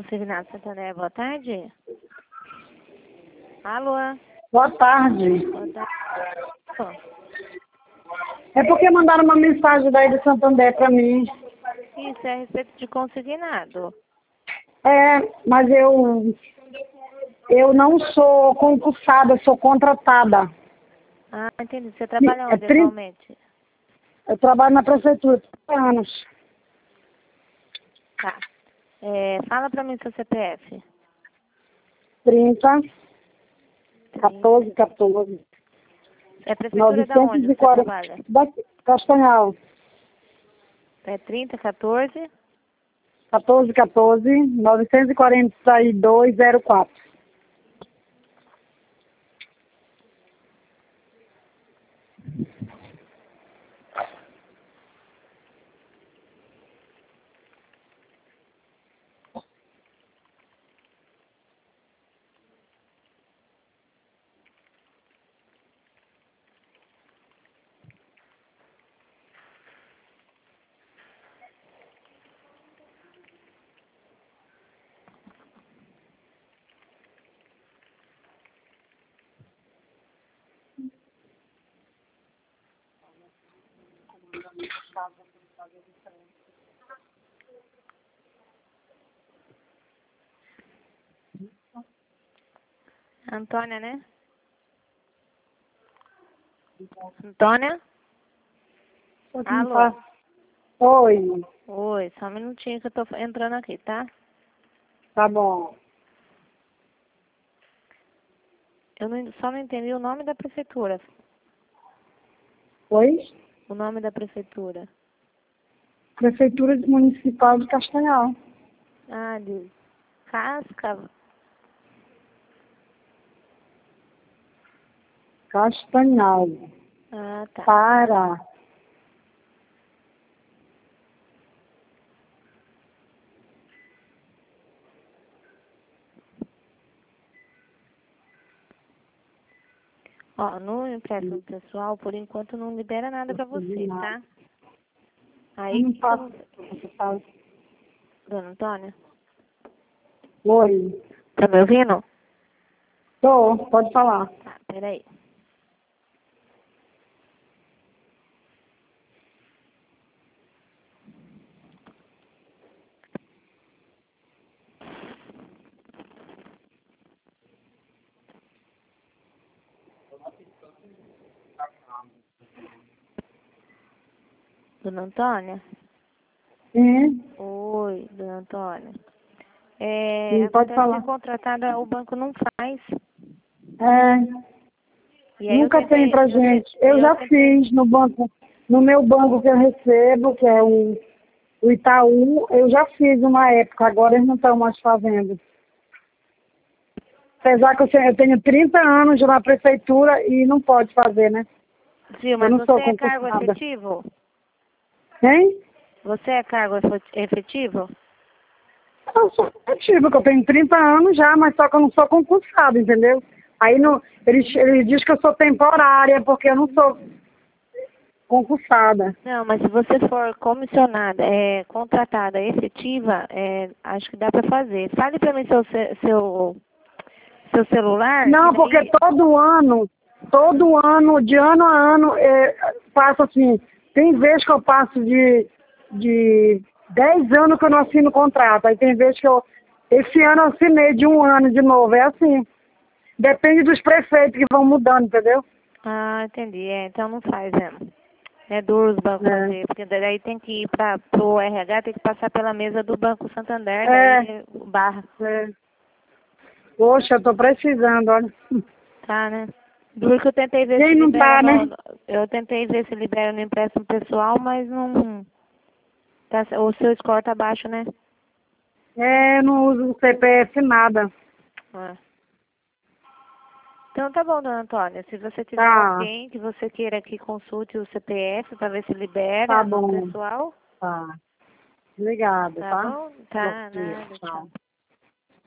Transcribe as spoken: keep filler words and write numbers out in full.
Consignado Santander, boa tarde. Alô? Boa tarde. Boa tarde. É porque mandaram uma mensagem daí do Santander para mim. Isso é a respeito de consignado. É, mas eu, eu não sou concursada, sou contratada. Ah, entendi. Você trabalha É onde trinta atualmente? Eu trabalho na prefeitura há trinta anos. Tá. É, fala pra mim seu C P F. trinta, quatorze, quatorze. É prefeitura da onde você novecentos e quarenta. trabalha? Da Castanhal. É trinta, quatorze? quatorze, quatorze, novecentos e quarenta e dois, zero quatro. Antônia, né? Antônia? Alô? Oi, Oi, só um minutinho que eu tô entrando aqui, tá? tá bom. Eu não, só não entendi o nome da prefeitura. Oi? O nome da prefeitura. Prefeitura Municipal de Castanhal. Ah, de Casca. Castanhal. Ah, tá. Para. Ó, no empréstimo pessoal, por enquanto não libera nada pra você, tá? Aí, Eu não que que faço. eu... Você fala. Dona Antônia, Oi. tá me ouvindo? Tô, pode falar. Tá, peraí. Dona Antônia? Sim, Oi, Dona Antônia. É, sim, pode acontece que falar. contratada o banco não faz. É, E aí eu nunca tem tentei, pra eu, te, gente. Eu eu já tentei. fiz no banco, no meu banco que eu recebo, que é o, o Itaú, eu já fiz uma época, agora eles não estão mais fazendo. Apesar que eu tenho eu tenho trinta anos na prefeitura e não pode fazer, né? Sim, Eu mas não você sou é cargo concursada. efetivo? Hein? Você é cargo efe- efetivo? Eu sou efetivo, porque eu tenho trinta anos já, mas só que eu não sou concursada, entendeu? Aí no, eles, eles dizem que eu sou temporária, porque eu não sou concursada. Não, mas se você for comissionada, é, contratada efetiva, é, acho que dá pra fazer. Fale pra mim seu, ce- seu, seu celular, que Não, porque daí... todo ano, todo ano, de ano a ano, é, passo assim, tem vezes que eu passo de, de dez anos que eu não assino contrato, aí tem vezes que eu, esse ano eu assinei de um ano de novo, é assim. Depende dos prefeitos que vão mudando, entendeu? Ah, entendi. É, então não faz, é. É duro os bancos É. fazer, porque daí tem que ir para o R H, tem que passar pela mesa do Banco Santander, É, daí barra. é. Poxa, eu tô precisando, olha. Tá, né? Duro que eu tentei ver se Quem não libera tá, no... né? no- Eu tentei ver se libera no empréstimo pessoal, mas não... Tá, o seu score tá baixo, né? É, eu não uso o C P F nada. É. Então tá bom, dona Antônia. Se você tiver Tá, alguém que você queira que consulte o C P F para ver se libera tá no bom. pessoal, Tá. Obrigada, tá tá? bom? Bom Tá, dia, nada, tchau. tchau.